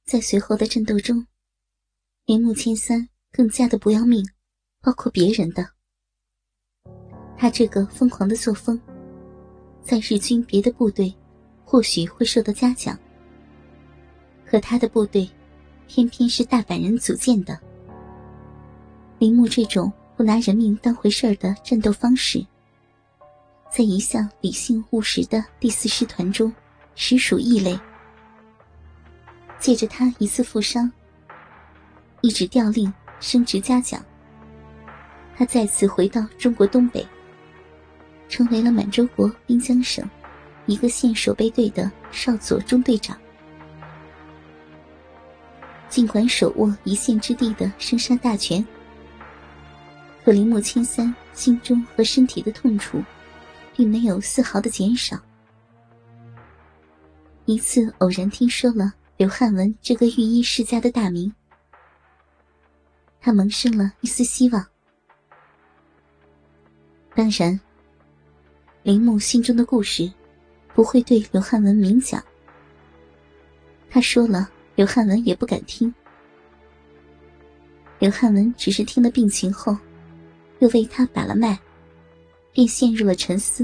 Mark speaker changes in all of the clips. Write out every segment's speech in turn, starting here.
Speaker 1: 在随后的战斗中，铃木千三更加的不要命，包括别人的。他这个疯狂的作风，在日军别的部队或许会受到嘉奖，可他的部队偏偏是大阪人组建的。铃木这种不拿人命当回事儿的战斗方式，在一向理性务实的第4师团中实属异类。借着他一次负伤，一纸调令升职嘉奖，他再次回到中国东北，成为了满洲国滨江省一个县守备队的少佐中队长。尽管手握一县之地的生杀大权，可铃木千三心中和身体的痛楚并没有丝毫的减少。一次偶然听说了刘汉文这个御医世家的大名，他萌生了一丝希望。当然，铃木心中的故事不会对刘汉文明讲，他说了刘汉文也不敢听。刘汉文只是听了病情后，又为他把了脉，便陷入了沉思。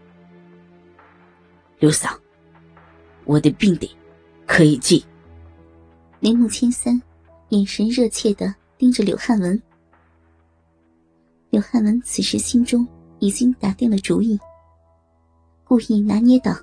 Speaker 2: 刘桑，我的病得可以治。
Speaker 1: 铃木千三眼神热切地盯着刘汉文。刘汉文此时心中已经打定了主意，故意拿捏道：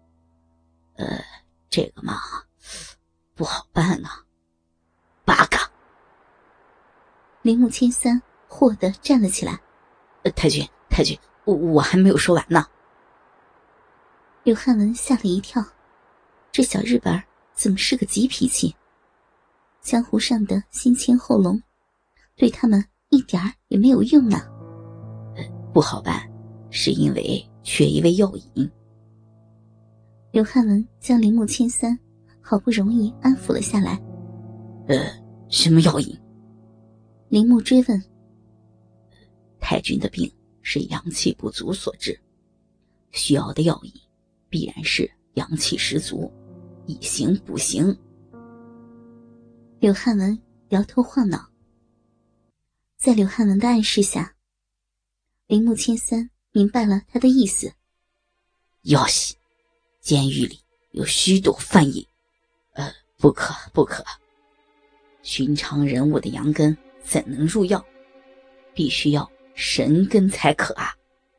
Speaker 2: 这个嘛，不好办啊。八嘎！
Speaker 1: 铃木千三霍地站了起来。
Speaker 2: 太君，我还没有说完呢。
Speaker 1: 刘汉文吓了一跳，这小日本怎么是个急脾气？江湖上的先牵后笼，对他们一点儿也没有用啊。
Speaker 2: 不好办，是因为缺一味药引。
Speaker 1: 刘汉文将铃木千三好不容易安抚了下来。
Speaker 2: 什么药引？
Speaker 1: 铃木追问。
Speaker 2: 太君的病是阳气不足所致，需要的药引必然是阳气十足，以形补形。
Speaker 1: 刘汉文摇头晃脑。在刘汉文的暗示下，铃木千三明白了他的意思。
Speaker 2: 要死，监狱里有许多犯人，不可，寻常人物的阳根怎能入药？必须要神根才可啊。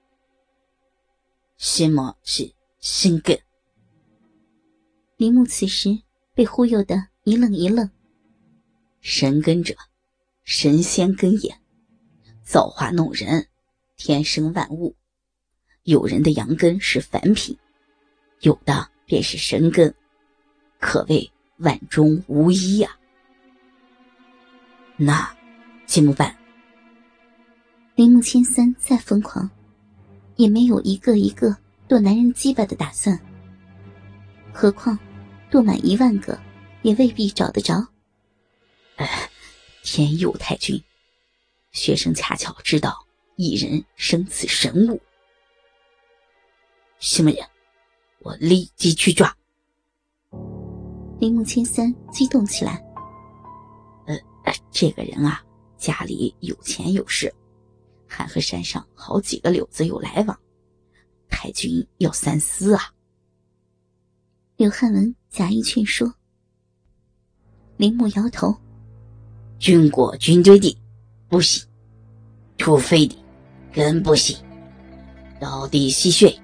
Speaker 2: 什么是神根？
Speaker 1: 铃木此时被忽悠得一愣一愣。
Speaker 2: 神根者，神仙根也，造化弄人，天生万物。有人的阳根是凡品，有的便是神根，可谓万中无一啊。那怎么办？
Speaker 1: 铃木千三再疯狂，也没有一个一个剁男人鸡巴的打算。何况剁满1万个，也未必找得着。
Speaker 2: 天佑太君，学生恰巧知道一人生此神物。什么人？我立即去抓。
Speaker 1: 铃木千三激动起来。
Speaker 2: 这个人啊，家里有钱有势，还和山上好几个柳子有来往，太君要三思啊。
Speaker 1: 刘汉文假意劝说。铃木摇头。
Speaker 2: 军国军队的不行，土匪的更不行，到底是谁？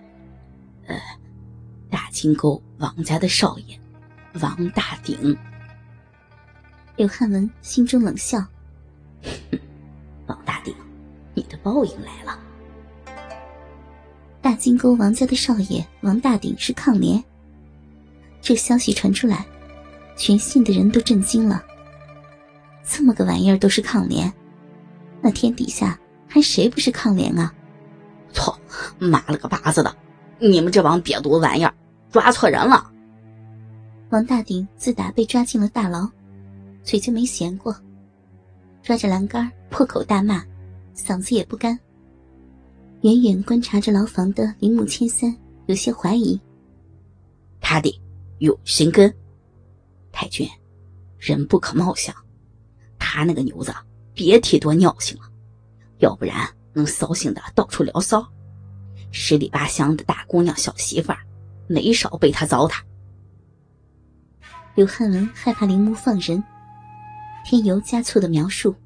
Speaker 2: 大金沟王家的少爷王大鼎。
Speaker 1: 刘汉文心中冷笑。
Speaker 2: 王大鼎，你的报应来了。
Speaker 1: 大金沟王家的少爷王大鼎是抗联，这消息传出来，全县的人都震惊了。这么个玩意儿都是抗联，那天底下还谁不是抗联啊？
Speaker 2: 操，妈了个巴子的，你们这帮瘪犊玩意儿，抓错人了。
Speaker 1: 王大鼎自打被抓进了大牢，嘴就没闲过，抓着栏杆破口大骂，嗓子也不干。远远观察着牢房的铃木千三有些怀疑。
Speaker 2: 他的有神根，太君， 人不可貌相，他那个牛子别提多尿性了，要不然能扫兴的到处聊骚，十里八乡的大姑娘小媳妇儿没少被他糟蹋。
Speaker 1: 刘汉文害怕铃木放人，添油加醋的描述。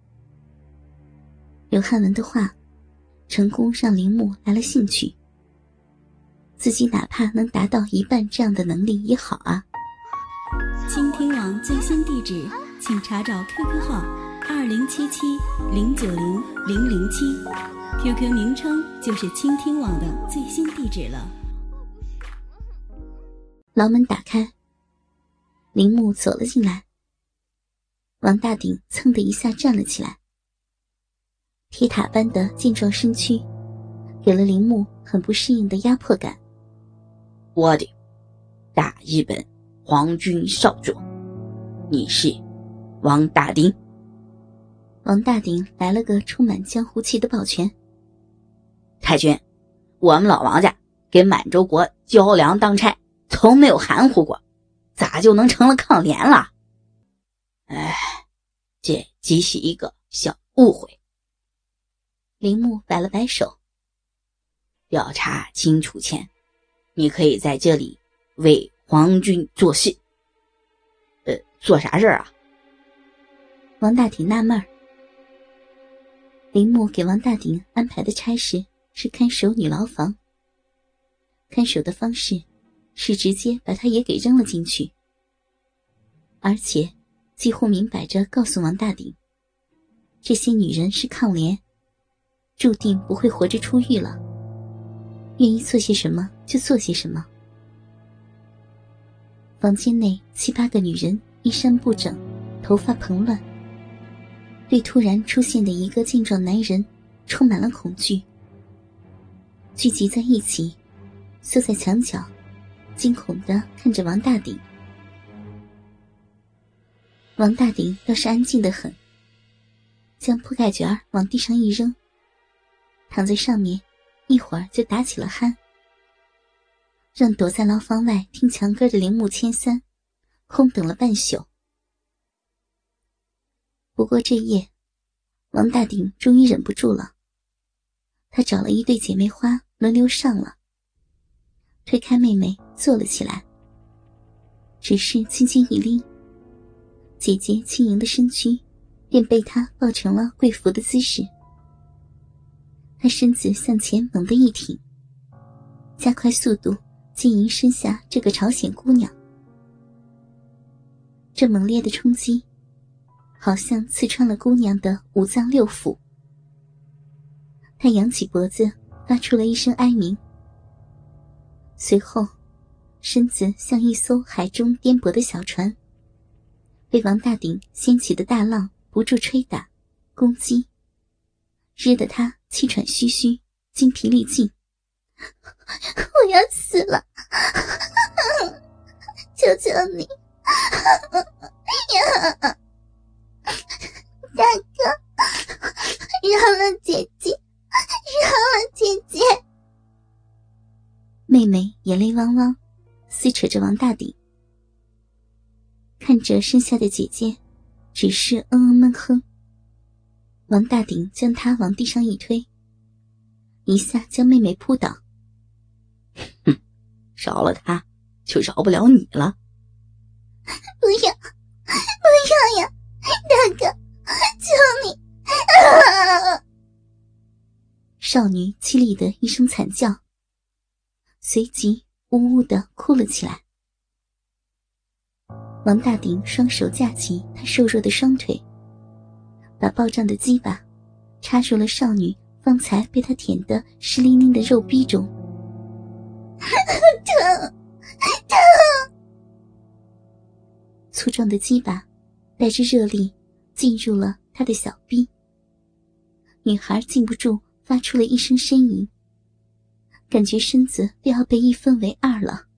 Speaker 1: 刘汉文的话成功让铃木来了兴趣，自己哪怕能达到一半这样的能力也好啊。
Speaker 3: 倾听网最新地址，请查找 QQ 号2077-090-007 ，QQ 名称就是倾听网的最新地址了。
Speaker 1: 牢门打开，铃木走了进来。王大鼎噌的一下站了起来，铁塔般的健壮身躯给了铃木很不适应的压迫感。
Speaker 2: 我的大日本皇军少佐，你是王大鼎。
Speaker 1: 王大鼎来了个充满江湖气的抱拳。
Speaker 2: 太君，我们老王家给满洲国交粮当差，从没有含糊过，咋就能成了抗联了？哎，这只是一个小误会。
Speaker 1: 铃木摆了摆手。
Speaker 2: 调查清楚前，你可以在这里为皇军做事。做啥事啊？
Speaker 1: 王大鼎纳闷儿。铃木给王大鼎安排的差事是看守女牢房，看守的方式是直接把他也给扔了进去，而且几乎明摆着告诉王大鼎，这些女人是抗联，注定不会活着出狱了，愿意做些什么就做些什么。房间内7、8个女人衣衫不整，头发蓬乱，对突然出现的一个健壮男人充满了恐惧，聚集在一起，缩在墙角，惊恐地看着王大鼎。王大鼎倒是安静得很，将铺盖卷往地上一扔，躺在上面一会儿就打起了鼾，让躲在牢房外听墙根的铃木千三空等了半宿。不过这夜，王大鼎终于忍不住了，他找了一对姐妹花轮流上了，推开妹妹坐了起来，只是轻轻一拎，姐姐轻盈的身躯便被他抱成了跪伏的姿势。他身子向前猛地一挺，加快速度经营身下这个朝鲜姑娘。这猛烈的冲击好像刺穿了姑娘的五脏六腑，她扬起脖子发出了一声哀鸣，随后身子像一艘海中颠簸的小船，被王大鼎掀起的大浪不住吹打攻击，日得他气喘吁吁，精疲力尽。我要死了，求求你呀，大哥，饶了姐姐，饶了姐姐。妹妹眼泪汪汪，撕扯着王大鼎。看着身下的姐姐只是闷哼，王大鼎将她往地上一推，一下将妹妹扑倒。
Speaker 2: 哼，饶了她就饶不了你了。
Speaker 1: 不要不要呀，大哥，求你少女凄厉的一声惨叫，随即呜呜地哭了起来。王大鼎双手架起她瘦弱的双腿，把爆胀的鸡巴插入了少女方才被他舔得湿淋淋的肉逼中。疼！粗壮的鸡巴带着热力进入了他的小逼，女孩禁不住发出了一声呻吟，感觉身子都要被一分为二了。